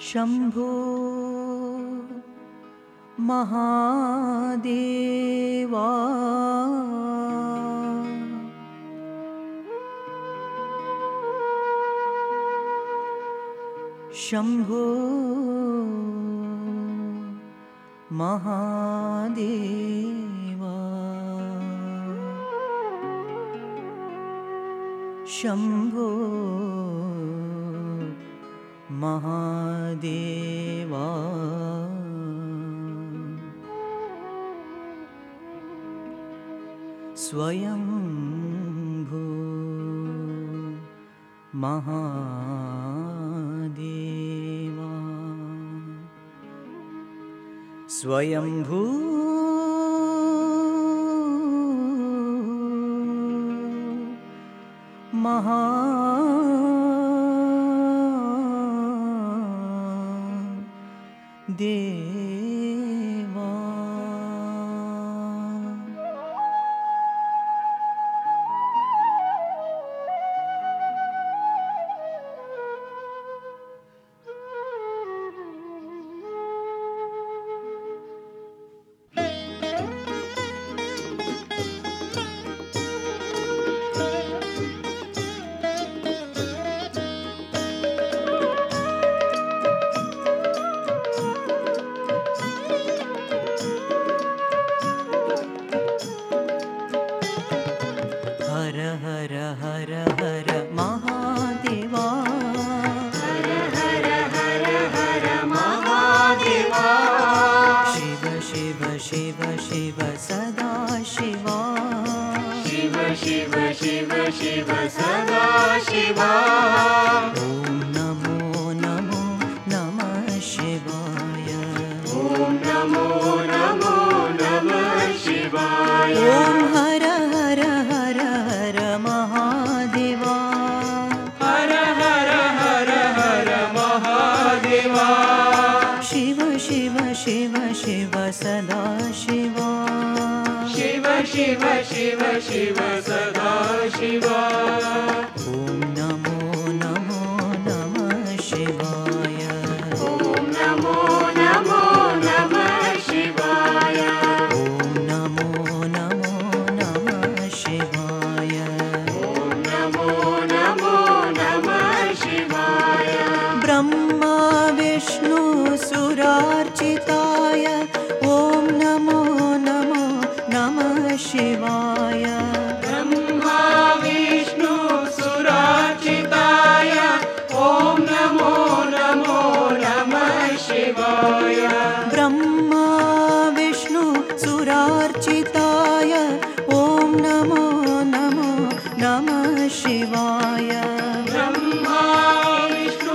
ಶಂಭೋ ಮಹಾದೇವಾ ಶಂಭೋ ಮಹಾದೇವಾ ಶಂಭೋ ಮಹಾದೇವಾ ಸ್ವಯಂಭೂ ಮಹಾದೇವಾ ಸ್ವಯಂಭೂ ದೇವಾ ಹರ ಹರ ಹರ ಹರ ಮಹಾದೇವಾ ಹರ ಹರ ಹರ ಹರ ಮಹಾದೇವಾ ಶಿವ ಶಿವ ಶಿವ ಶಿವ ಸದಾ ಶಿವ ಶಿವ ಶಿವ ಶಿವ ಶಿವ ಸದಾ ಶಿವ ಓಂ ನಮೋ ನಮೋ ನಮಃ ಶಿವಾಯ ಓಂ ನಮೋ ನಮೋ ನಮಃ ಶಿವಾಯ ಓಂ ಹರ ಹರ ಹರ ಹರ ಮಹಾದೇವಾ ಹರ ಹರ ಹರ ಹರ ಮಹಾದೇವಾ ಶಿವ ಶಿವ ಶಿವ ಶಿವ ಸದಾ ಶಿವ ಶಿವ ಶಿವ ಶಿವ ಶಿವ ಸದಾ ಶಿವ ಓಂ ನಮೋ ನಮೋ ನಮಃ ಶಿವಾಯ ಓಂ ನಮೋ ನಮೋ ನಮಃ ಶಿವಾಯ ಓಂ ನಮೋ ನಮೋ ನಮಃ ಶಿವಾಯ ಓಂ ನಮೋ ನಮೋ ನಮಃ ಶಿವಾಯ ಬ್ರಹ್ಮ ವಿಷ್ಣು ಸುರಾರ್ಚಿತಾಯ ಓಂ ನಮೋ ನಮೋ ನಮಃ ಶಿವಾಯ ಬ್ರಹ್ಮ ವಿಷ್ಣು ಸುರಾರ್ಚಿತಾಯ ಓಂ ನಮೋ ನಮೋ ನಮಃ ಶಿವಾಯ ಬ್ರಹ್ಮ ವಿಷ್ಣು ಸುರಾರ್ಚಿತಾಯ ಓಂ ನಮೋ ನಮೋ ನಮಃ ಶಿವಾಯ ಬ್ರಹ್ಮ ವಿಷ್ಣು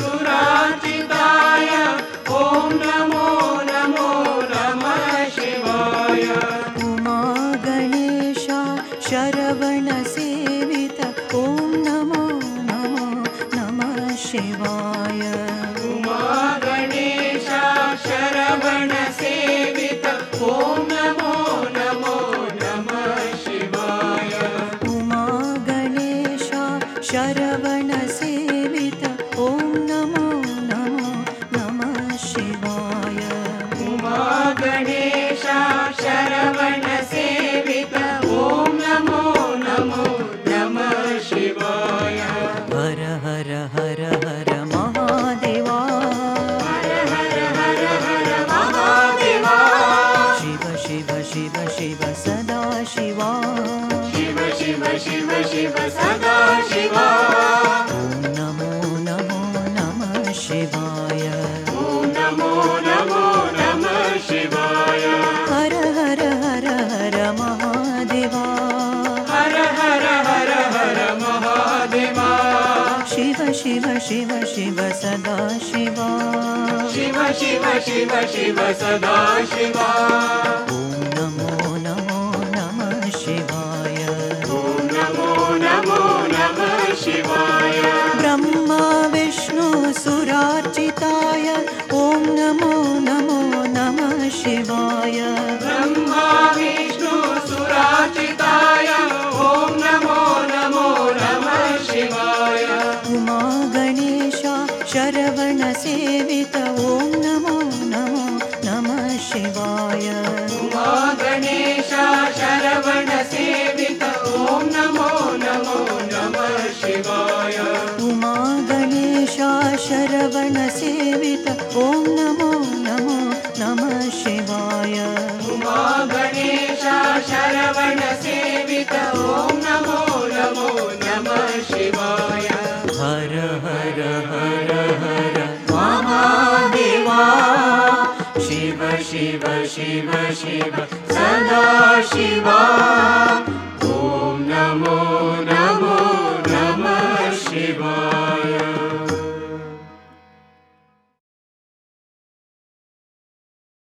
ಸುರಾರ್ಚಿತಾಯ ಓಂ ನಮೋ ನಮೋ ನಮಃ ಶಿವಾಯ ಉಮಾ ಗಣೇಶ ಶರವಣ ಸೇವಿತ ಓಂ ನಮೋ ನಮೋ ನಮಃ ಶಿವಾಯ ಉಮಾ ಗಣೇಶ ಶರವಣ ಸೇವಿತ ಓಂ ನಮೋ ನಮೋ ನಮಃ ಶಿವಾಯ ಉಮಾ ಗಣೇಶ ಶರವಣ ಸೇವಿತ ಓಂ ನಮೋ ನಮೋ ನಮಃ ಶಿವಾಯ ಉಮಾ ಗಣೇಶ ಶರವಣ ಸೇವಿತ ಓಂ ನಮೋ ನಮೋ ನಮಃ ಶಿವಾಯ ಹರ ಹರ ಹರ ಹರ ಮಹಾದೇವಾ ಹರ ಹರ ಹರ ಹರ ಮಹಾದೇವಾ ಶಿವ ಶಿವ ಶಿವ ಶಿವ ಸದಾ ಶಿವ ಶಿವ ಶಿವ ಶಿವ ಶಿವ ಸದಾ ಶಿವ ಓಂ ನಮೋ ನಮೋ ನಮಃ ಶಿವಾಯ ಓಂ ನಮೋ ನಮೋ ನಮಃ ಶಿವಾಯ ಹರ ಹರ ಹರ ಹರ ಮಹಾದೇವಾ ಹರ ಹರ ಹರ ಹರ ಮಹಾದೇವಾ ಶಿವ ಶಿವ ಶಿವ ಶಿವ ಸದಾ ಶಿವ ಶಿವ ಶಿವ ಶಿವ ಶಿವ ಸದಾ ಶಿವ ಓಂ ನಮೋ ನಮೋ ನಮಃ ಶಿವಾಯ ಓಂ ನಮೋ ನಮೋ ನಮಃ ಶಿವಾಯ ಬ್ರಹ್ಮ ವಿಷ್ಣು ಸುರಾರ್ಚಿತಾಯ ಓಂ ನಮೋ ನಮೋ ನಮಃ ಶಿವಾಯ ಬ್ರಹ್ಮ ವಿಷ್ಣು ಸುರಾರ್ಚಿತಾಯ ಓಂ ನಮೋ ನಮೋ ನಮಃ ಶಿವಾಯ ಉಮಾ ಗಣೇಶ ಶರವಣ सेवित ॐ नमो नमो नमः शिवाय उमा गणेशा शरवण सेवित ॐ नमो नमो नमः शिवाय उमा गणेशा शरवण सेवित ॐ नमो नमो नमः शिवाय उमा गणेशा शरवण सेवित ॐ नमो नमो नमः शिवाय हर हर हर हर महादेवा शिव शिव शिव शिव सदा